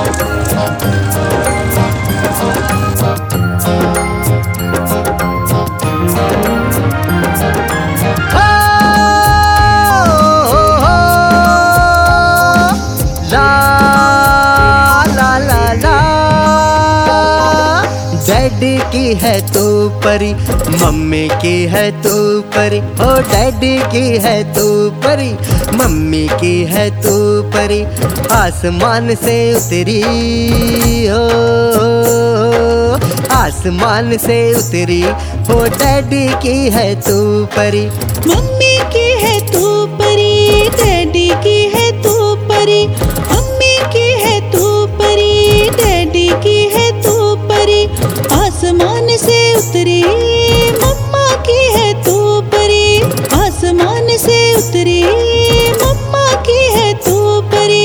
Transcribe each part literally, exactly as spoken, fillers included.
Daddy की है तू परी, मम्मी की है तू परी, ओ डैडी की है तू परी, मम्मी की है तू परी, आसमान से उतरी हो, आसमान से उतरी हो, डैडी की है तू परी, मम्मी की है तू परी, डैडी की है तू परी, मम्मी की है तू परी, डैडी की है तू परी, आसमान से उतरी मम्मा की है तू परी, आसमान से उतरी मम्मा की है तू परी।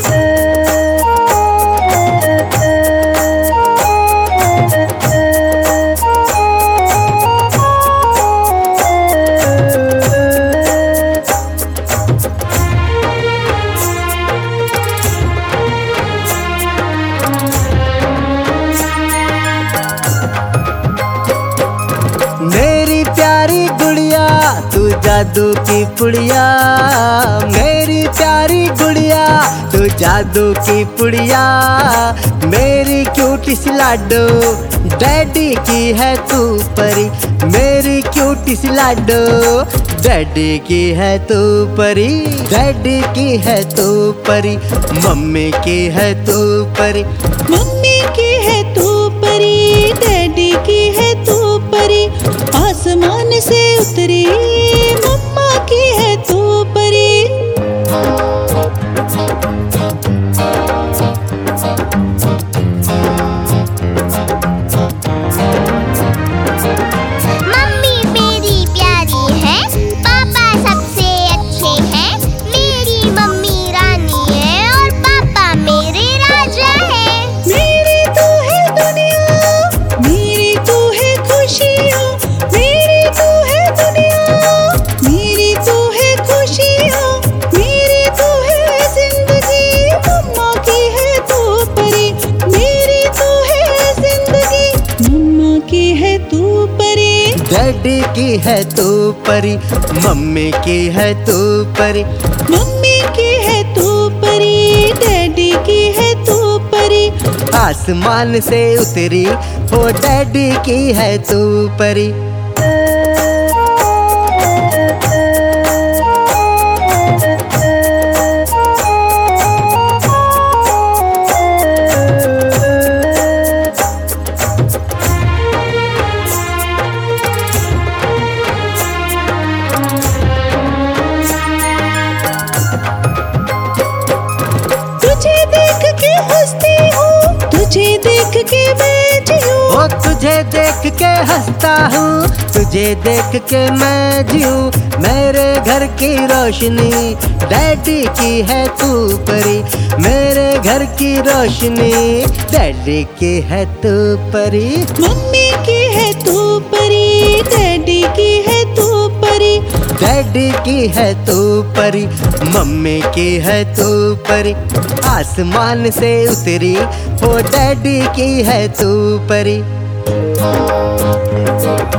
मेरी प्यारी गुड़िया तू जादू की पुड़िया, मेरी प्यारी गुड़िया तू जादू की पुड़िया, मेरी क्यूटी सी लाडो डैडी की है तू परी, मेरी क्यूटी सी लाडो डैडी की है तू परी, डैडी की है तू परी, मम्मी की है तू परी, मम्मी की है तू परी, डैडी की है तू परी, आसमान से उतरी मम्मा की है तू परी। मम्मी मेरी प्यारी है, पापा सबसे अच्छे हैं, मेरी मम्मी रानी है और पापा मेरे राजा है। मेरी तू है दुनिया, मेरी तू है खुशियाँ, मेरी तू है दुनिया, मेरी तू है खुशियाँ, मेरी तू है जिंदगी, मम्मा की है तू परी, मेरी तू है जिंदगी, मम्मा की है तू परी। डैडी की है तू परी, मम्मी की है तू परी, मम्मी की है तू परी, डैडी की है तू परी, आसमान से उतरी हो, डैडी की है तू परी। तुझे देख के हंसती हूँ, तुझे देख के मैं जीऊँ, ओ तुझे देख के हंसता हूँ, तुझे देख के मैं जीऊँ, मेरे घर की रोशनी डैडी की है तू परी, मेरे घर की रोशनी डैडी की है तू परी, मम्मी की है तू परी, डैडी की है तू परी, डैडी की है तू परी, मम्मी की है तू परी, आसमान से उतरी हो, डैडी की है तू परी।